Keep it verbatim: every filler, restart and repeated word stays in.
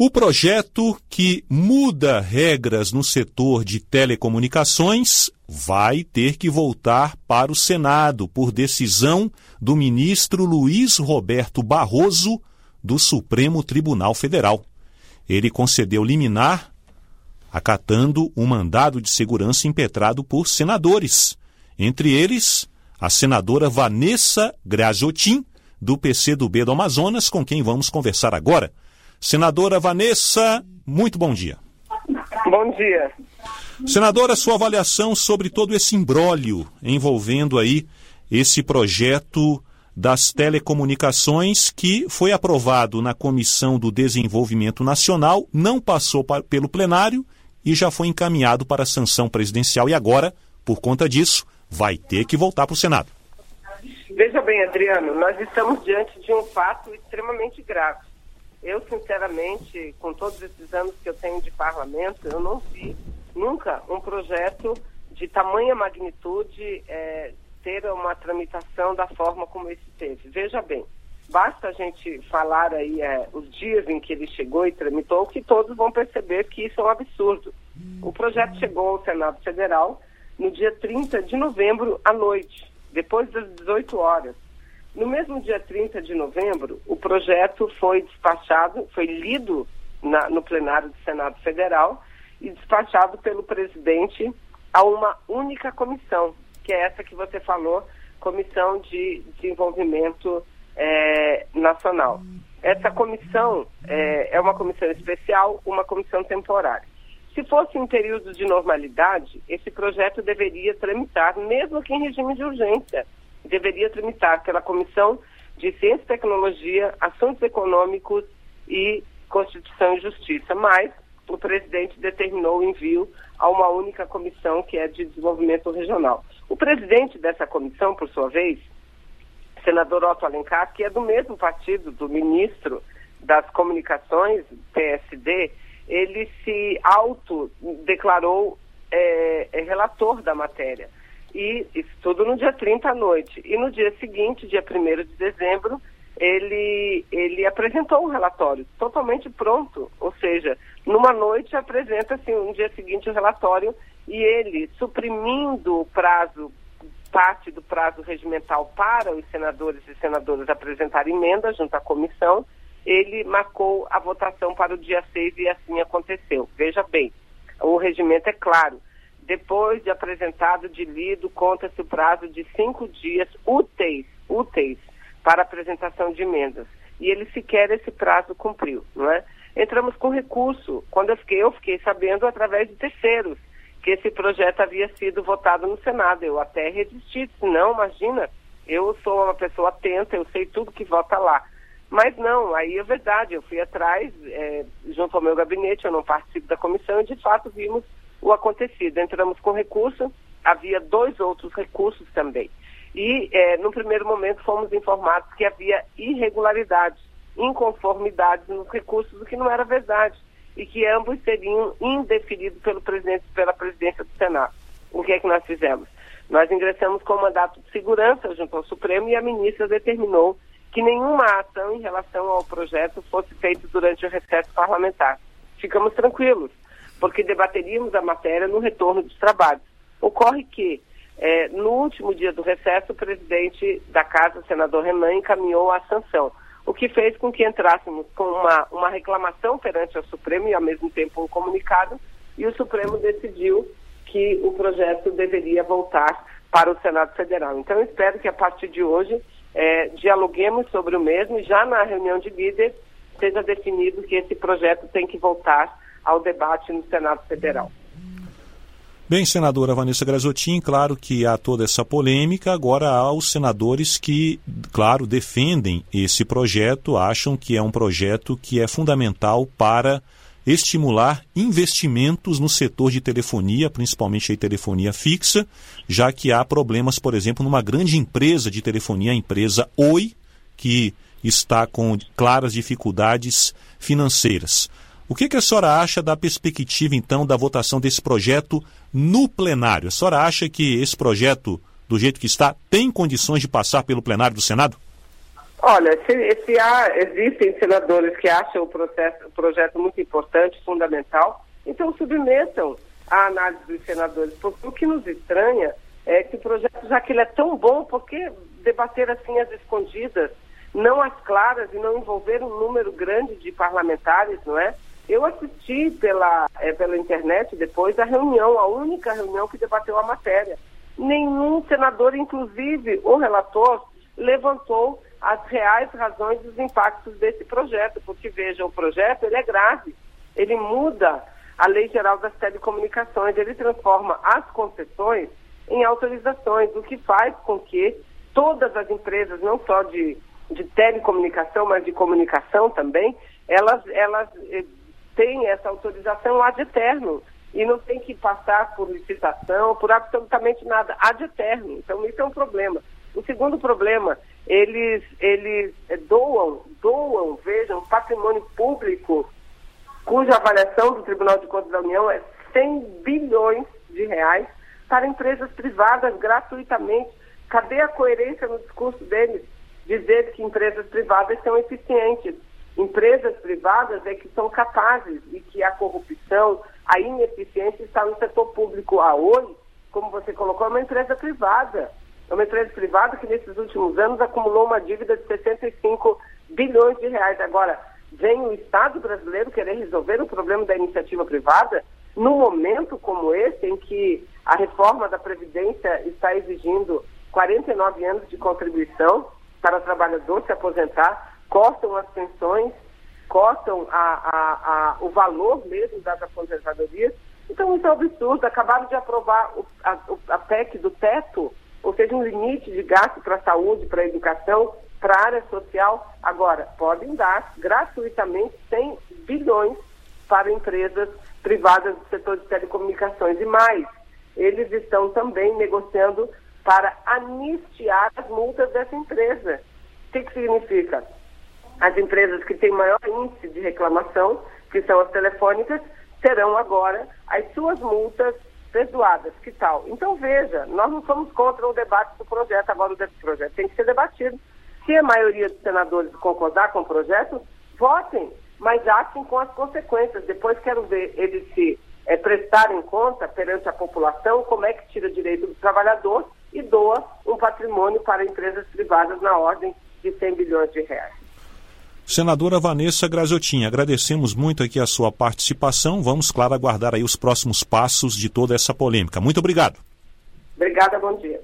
O projeto que muda regras no setor de telecomunicações vai ter que voltar para o Senado por decisão do ministro Luiz Roberto Barroso, do Supremo Tribunal Federal. Ele concedeu liminar, acatando um mandado de segurança impetrado por senadores, entre eles a senadora Vanessa Graziotin, do P C do B do Amazonas, com quem vamos conversar agora. Senadora Vanessa, muito bom dia. Bom dia. Senadora, sua avaliação sobre todo esse imbróglio envolvendo aí esse projeto das telecomunicações que foi aprovado na Comissão do Desenvolvimento Nacional, não passou pa- pelo plenário e já foi encaminhado para a sanção presidencial e agora, por conta disso, vai ter que voltar para o Senado. Veja bem, Adriano, nós estamos diante de um fato extremamente grave. Eu, sinceramente, com todos esses anos que eu tenho de parlamento, eu não vi nunca um projeto de tamanha magnitude é, ter uma tramitação da forma como esse teve. Veja bem, basta a gente falar aí é, os dias em que ele chegou e tramitou, que todos vão perceber que isso é um absurdo. O projeto chegou ao Senado Federal no dia trinta de novembro à noite, depois das dezoito horas. No mesmo dia trinta de novembro, o projeto foi despachado, foi lido na, no plenário do Senado Federal e despachado pelo presidente a uma única comissão, que é essa que você falou, Comissão de Desenvolvimento é, Nacional. Essa comissão é, é uma comissão especial, uma comissão temporária. Se fosse em período de normalidade, esse projeto deveria tramitar, mesmo que em regime de urgência, deveria tramitar pela Comissão de Ciência e Tecnologia, Assuntos Econômicos e Constituição e Justiça, mas o presidente determinou o envio a uma única comissão, que é de Desenvolvimento Regional. O presidente dessa comissão, por sua vez, senador Otto Alencar, que é do mesmo partido do ministro das Comunicações, P S D, ele se autodeclarou é, é, relator da matéria. E isso tudo no dia trinta à noite. E no dia seguinte, dia primeiro de dezembro, ele, ele apresentou um relatório totalmente pronto. Ou seja, numa noite apresenta-se no dia seguinte o relatório e ele, suprimindo o prazo, parte do prazo regimental para os senadores e senadoras apresentarem emenda junto à comissão, ele marcou a votação para o dia seis e assim aconteceu. Veja bem, o regimento é claro. Depois de apresentado, de lido, conta-se o prazo de cinco dias úteis, úteis para apresentação de emendas. E ele sequer esse prazo cumpriu, não é? Entramos com recurso. Quando eu fiquei, eu fiquei sabendo através de terceiros que esse projeto havia sido votado no Senado. Eu até resisti, disse, não, imagina, eu sou uma pessoa atenta, eu sei tudo que vota lá. Mas não, aí é verdade, eu fui atrás, é, junto ao meu gabinete, eu não participo da comissão e de fato vimos o acontecido. Entramos com recurso, havia dois outros recursos também. E, é, no primeiro momento, fomos informados que havia irregularidades, inconformidades nos recursos, o que não era verdade, e que ambos seriam indeferidos pelo presidente, pela presidência do Senado. O que é que nós fizemos? Nós ingressamos com mandato de segurança junto ao Supremo e a ministra determinou que nenhuma ação em relação ao projeto fosse feita durante o recesso parlamentar. Ficamos tranquilos, porque debateríamos a matéria no retorno dos trabalhos. Ocorre que, eh, no último dia do recesso, o presidente da Casa, o senador Renan, encaminhou a sanção, o que fez com que entrássemos com uma, uma reclamação perante o Supremo e, ao mesmo tempo, um comunicado, e o Supremo decidiu que o projeto deveria voltar para o Senado Federal. Então, eu espero que, a partir de hoje, eh, dialoguemos sobre o mesmo e, já na reunião de líderes, seja definido que esse projeto tem que voltar ao debate no Senado Federal. Bem, senadora Vanessa Graziotin, claro que há toda essa polêmica, agora há os senadores que, claro, defendem esse projeto, acham que é um projeto que é fundamental para estimular investimentos no setor de telefonia, principalmente a telefonia fixa, já que há problemas, por exemplo, numa grande empresa de telefonia, a empresa Oi, que está com claras dificuldades financeiras. O que, que a senhora acha da perspectiva, então, da votação desse projeto no plenário? A senhora acha que esse projeto, do jeito que está, tem condições de passar pelo plenário do Senado? Olha, se, se há, existem senadores que acham o, processo, o projeto muito importante, fundamental, então submetam a análise dos senadores, porque o que nos estranha é que o projeto, já que ele é tão bom, por que debater assim às escondidas, não às claras e não envolver um número grande de parlamentares, não é? Eu assisti pela, é, pela internet depois a reunião, a única reunião que debateu a matéria. Nenhum senador, inclusive o relator, levantou as reais razões dos impactos desse projeto, porque, veja, o projeto ele é grave, ele muda a Lei Geral das Telecomunicações, ele transforma as concessões em autorizações, o que faz com que todas as empresas, não só de, de telecomunicação, mas de comunicação também, elas, elas eh, têm essa autorização ad eterno e não tem que passar por licitação, por absolutamente nada, ad eterno. Então, isso é um problema. O segundo problema, eles, eles doam, doam, vejam, patrimônio público, cuja avaliação do Tribunal de Contas da União é cem bilhões de reais, para empresas privadas gratuitamente. Cadê a coerência no discurso deles? Dizer que empresas privadas são eficientes. Empresas privadas é que são capazes e que a corrupção, a ineficiência está no setor público. A Oi, como você colocou, é uma empresa privada. É uma empresa privada que nesses últimos anos acumulou uma dívida de sessenta e cinco bilhões de reais. Agora, vem o Estado brasileiro querer resolver o problema da iniciativa privada num momento como esse, em que a reforma da Previdência está exigindo quarenta e nove anos de contribuição para o trabalhador se aposentar, cortam as pensões, cortam a, a, a, o valor mesmo das aposentadorias. Então, isso é um absurdo. Acabaram de aprovar o, a, a P E C do teto, ou seja, um limite de gasto para a saúde, para a educação, para a área social. Agora, podem dar gratuitamente cem bilhões para empresas privadas do setor de telecomunicações. E mais, eles estão também negociando para anistiar as multas dessa empresa. O que, que significa? As empresas que têm maior índice de reclamação, que são as telefônicas, terão agora as suas multas perdoadas. Que tal? Então, veja, nós não somos contra o debate do projeto. Agora, o projeto tem que ser debatido. Se a maioria dos senadores concordar com o projeto, votem, mas achem com as consequências. Depois quero ver eles se é, prestarem conta perante a população como é que tira direito do trabalhador e doa um patrimônio para empresas privadas na ordem de cem bilhões de reais. Senadora Vanessa Graziotin, agradecemos muito aqui a sua participação. Vamos, claro, aguardar aí os próximos passos de toda essa polêmica. Muito obrigado. Obrigada, bom dia.